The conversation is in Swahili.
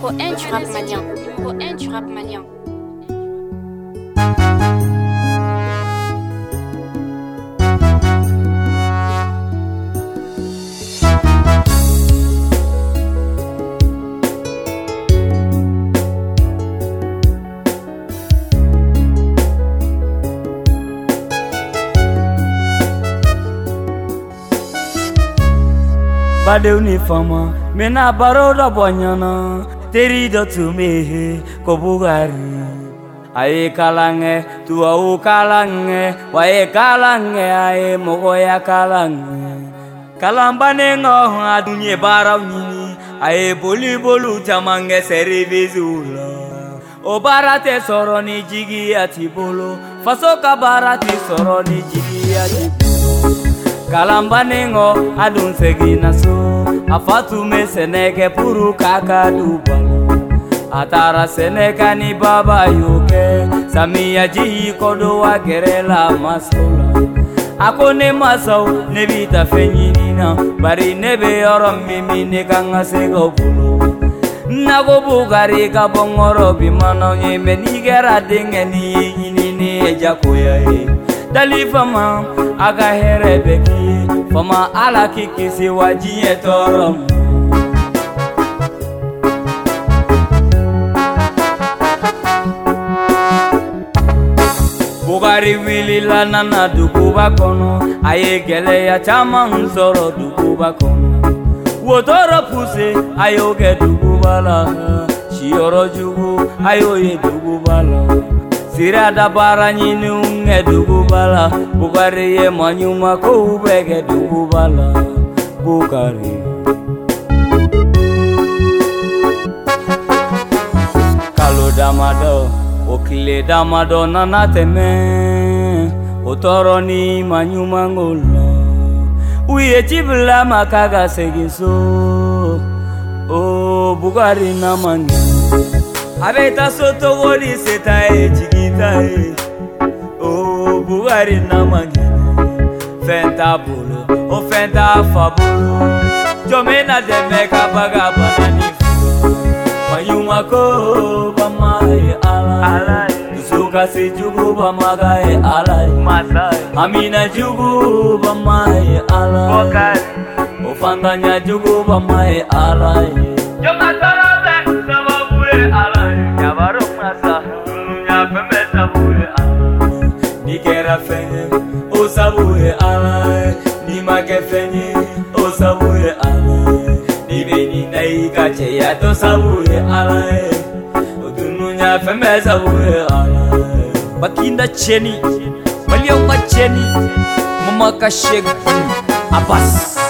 Numéro 1 du rap malien. Numéro 1 du rap malien. Badeu ni fama, mena baro da bonyana, teri do tumehe ko Bugari. Aye kalange, tua u kalange, wae kalange, aye mogoya kalange. Kalambane ngo adunye bara nini, aye boli bolu jamange serivizula. O barate soro ni jigi ati bolo, faso ka barate soro ni jigi ati bolo. Kalambane ngo adun segina so, afatu me seneke puru kaka dubalo. Atara seneka ni baba yoke, samia ji kodo wa gerela masola. Ako ne masau ne bita fenyinina, bari nebe yorom mimi ne kanga sego bulo. Nago Bugari ka bongoro bimano nyeme nigera dengeni yinini ejakoya e. Dali fama aga herebeki, fama ala kikisi wajiye torom. Bugari wili la nana dukuba kono, aye gele ya chama nsoro dukuba kono. Wotoro puse ayoge dukubala, shioro jugu ayoye dukubala. Sirada bara nyini unge dukubala, Bugari ye manyuma ko ubege dukubala. Bugari Kalo damado, okile damado nanateme, otoro ni manyuma ngolo. Uye chibla makaga segiso, oh Bugari namani. Abeta soto woli seta e chigita e, oh Bugari namani. Fenta bolo, o fenta fabulo, jomena demeka baga banani fulo. Mayuma ko bamae alai, suka si jugu bamaga alai, Amina jugu bamae alai, ofandanya jugu bamae alai. Joma tarabe sababue alai, nyabaro masa, nyapemesa bue alai. Nikera fenye, o sabue alai, nimake fenye, o sabue alai. Nibeni na ikache ya to sabue alai, odununya femesa bue alai. Bakinda cheni, baliyo cheni, mama kasheg Abbas.